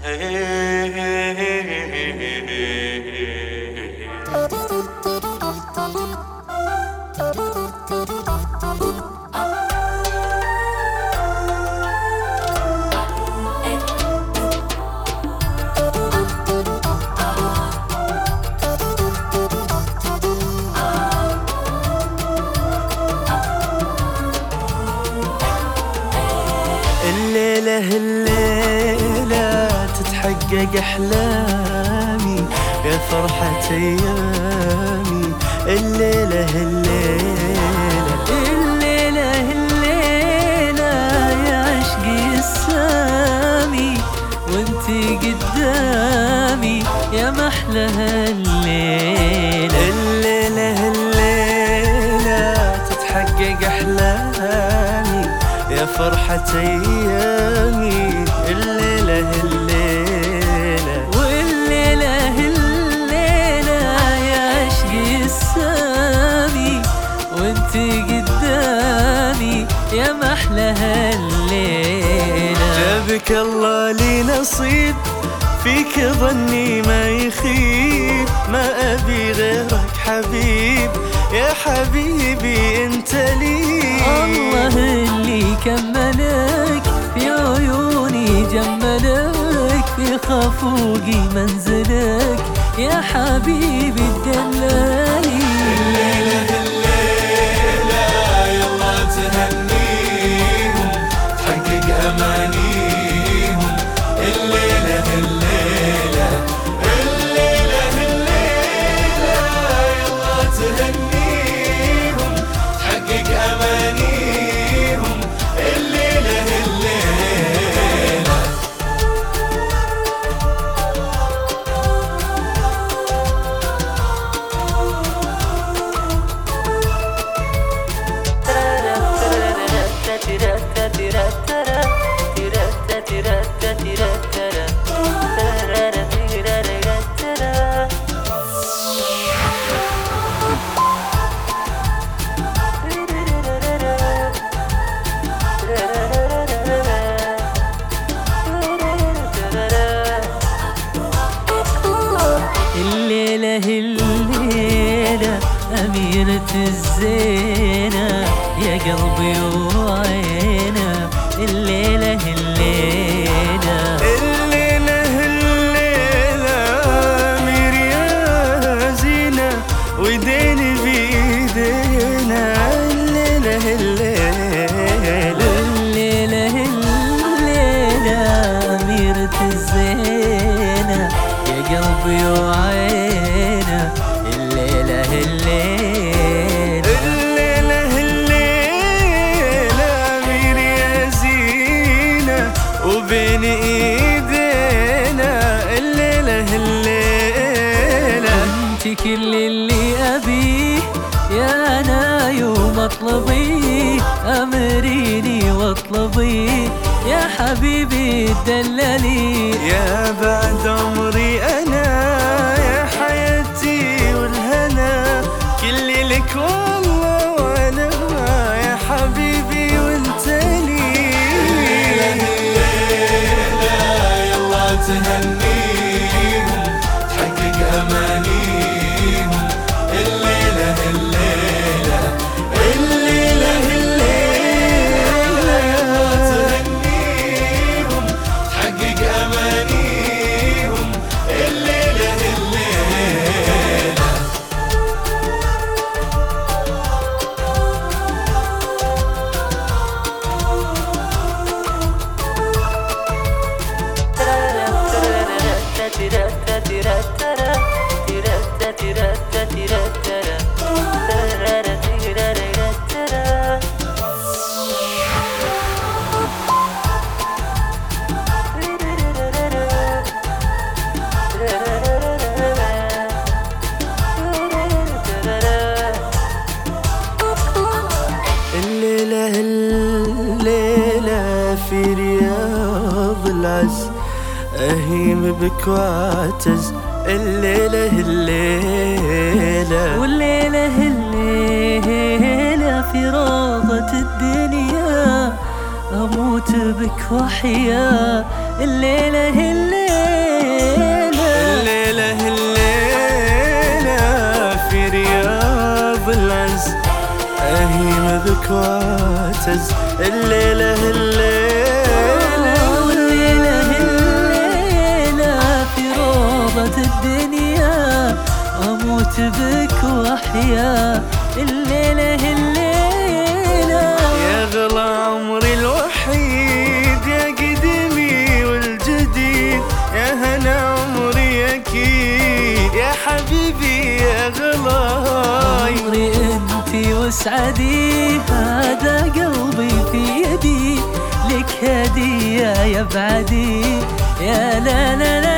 الليلة تتحقق أحلامي يا فرحة أيامي. الليلة يا عشقي السامي، وانتي قدامي يا محلى هالليلة. الليلة تتحقق أحلامي يا فرحة أيامي. الليلة والليلة يا عشقي السامي، وانتي قدامي يا محلى هالليلة. جابك الله لي نصيب، فيك ظني ما يخيب، ما أبي غيرك حبيب يا حبيبي انت لي. الله اللي كملك في عيوني جملك، في خفوقي منزلك يا حبيبي الدلالي. الليلة يلا تهنيهم تحقق أمانيهم. الليلة يلا تهنيهم تحقق أمانيهم. الليلة الليلة أميرة الزينة يا قلبي وعينة. الليلة أمير يا زينة ويديني بيدينا. الليلة أميرة الزينة يا قلبي وعينة. الليلة أمير يا زينة وبين ايدينا. الليلة انت كل اللي أبيه يا أنا يوم أطلبي، أمريني واطلبي يا حبيبي الدلالي. يا بعد عمري أنا يا حياتي والهنا، كل لك والله وأنا يا حبيبي وانت لي. الليلة يلا تهنيهم تحقق أمانيهم. الليلة تهنيهم تحقق أمانيهم. الليلة في رياض العز أهيم بك واعتز. الليلة والليلة في روضة الدنيا أموت بك وحيا. الليلة بك واعتز الليلة في روضة الدنيا أموت بك وأحيا الليلة يا غلا عمري الوحيد يا قديمي والجديد يا هنا عمري أكيد يا حبيبي يا غلاي عمري انتي وسعدي هذا قلبي في يدي لك هدية يا بعدي يا لا لا لا